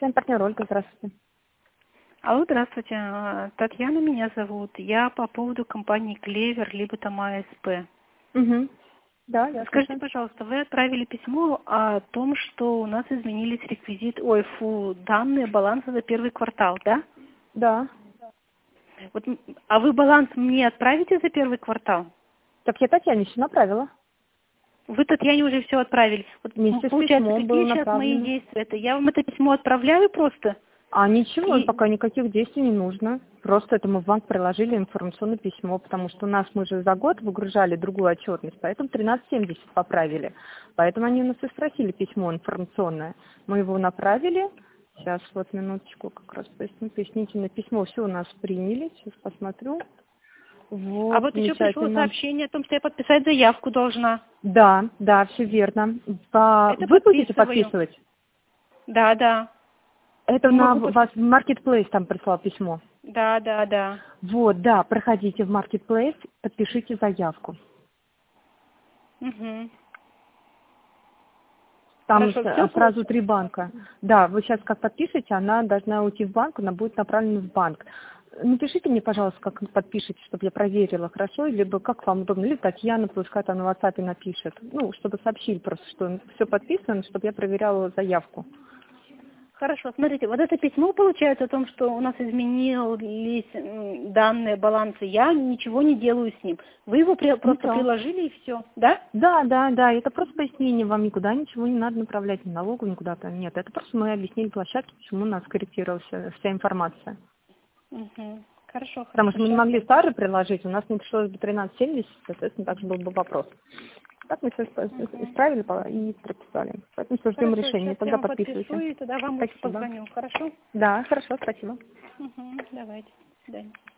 Партнер Ольга, здравствуйте. Алло, здравствуйте. Татьяна меня зовут. Я по поводу компании Клевер, либо там АСП. Угу. Да, я Скажите, слушаю. пожалуйста, вы отправили письмо о том, что у нас изменились данные баланса за первый квартал, да? Да. Вот, а вы баланс мне отправите за первый квартал? Так я Татьяне еще направила. Вы, Татьяне, уже все отправили. Вот, Вместе с получается, письмом было какие сейчас мои направлено. действия? Это я вам это письмо отправляю просто? А ничего, И пока никаких действий не нужно. Просто это мы в банк приложили информационное письмо, потому что мы же за год выгружали другую отчетность, поэтому 1370 поправили. Поэтому они у нас и спросили письмо информационное. Мы его направили. Сейчас, вот минуточку, как раз пояснительное письмо. Все у нас приняли. Сейчас посмотрю. А Вот, вот еще пришло замечательно. сообщение о том, что я подписать заявку должна. Да, да, все верно. Это Вы будете подписываю. подписывать? Да, да. Это на Могу вас подписать. в Marketplace там прислал письмо. Да, да, да. Вот, да, проходите в Marketplace, подпишите заявку. Угу. Там Хорошо, все сразу получится. 3 банка. Да, вы сейчас как подпишете, она должна уйти в банк, она будет направлена в банк. Напишите мне, пожалуйста, как подпишете, чтобы я проверила, хорошо, либо как вам удобно, или Татьяна, пускай там на WhatsApp напишет. Ну, чтобы сообщили просто, что все подписано, чтобы я проверяла заявку. Хорошо, смотрите, вот это письмо получается о том, что у нас изменились данные баланса. Я ничего не делаю с ним. Вы его просто Ничего. приложили и все, да? Да, да, да, это просто пояснение, вам никуда ничего не надо направлять, ни налогу, никуда-то нет. Это просто мы объяснили площадке, почему у нас корректировалась вся информация. Угу. Хорошо, Потому хорошо. что мы не Сейчас могли я... старый приложить, у нас не пришлось бы 1370, соответственно, также был бы вопрос. Так мы все Угу. исправили и прописали. Поэтому все ждем Хорошо, решения, сейчас я тогда вам подпишу подписывайте. и тогда вам лучше Спасибо. позвоню. Хорошо? Да, хорошо, спасибо. Угу. Давайте. До свидания.